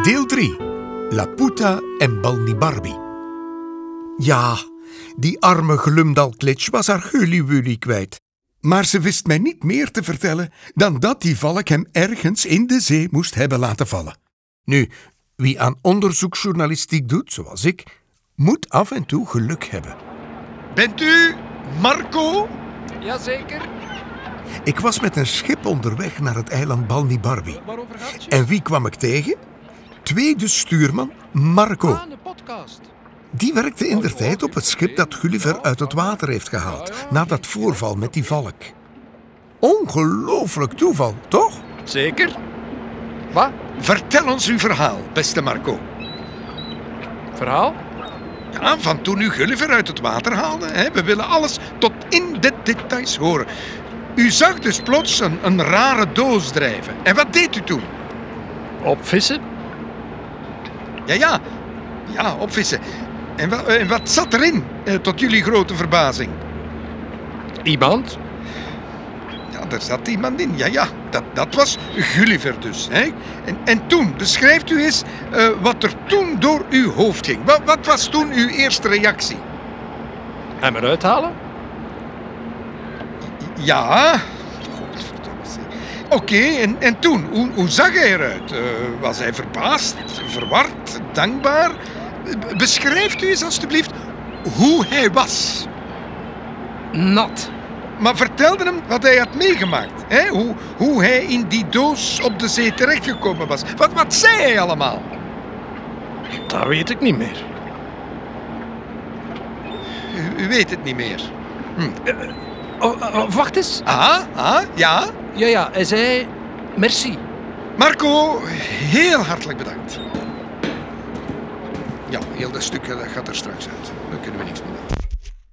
Deel 3. Laputa en Balnibarbi. Ja, die arme Glumdalclitch was haar Hully-Wully kwijt. Maar ze wist mij niet meer te vertellen dan dat die valk hem ergens in de zee moest hebben laten vallen. Nu, wie aan onderzoeksjournalistiek doet, zoals ik, moet af en toe geluk hebben. Bent u Marco? Jazeker. Ik was met een schip onderweg naar het eiland Balnibarbi. Waarover gaat je? En wie kwam ik tegen? Tweede stuurman Marco. Een podcast. Die werkte indertijd op het schip dat Gulliver uit het water heeft gehaald, na dat voorval met die valk. Ongelooflijk toeval, toch? Zeker. Wat? Vertel ons uw verhaal, beste Marco. Verhaal? Ja, van toen u Gulliver uit het water haalde. Hè? We willen alles tot in de details horen. U zag dus plots een rare doos drijven. En wat deed u toen? Opvissen? Ja, opvissen. En wat zat erin, tot jullie grote verbazing? Iemand? Ja, daar zat iemand in. Ja, dat was Gulliver dus. Hè? En toen, beschrijft u eens wat er toen door uw hoofd ging. Wat was toen uw eerste reactie? Hem eruit halen? Ja. Godverdomme. Oké, en toen? Hoe zag hij eruit? Was hij verbaasd, verward, dankbaar? Beschrijft u eens alstublieft hoe hij was. Nat. Maar vertelde hem wat hij had meegemaakt. Hè? Hoe hij in die doos op de zee terechtgekomen was. Wat zei hij allemaal? Dat weet ik niet meer. U weet het niet meer. Wacht eens. Ja. Ja, hij zei merci. Marco, heel hartelijk bedankt. Ja, heel dat stuk dat gaat er straks uit. Daar kunnen we niks meer doen.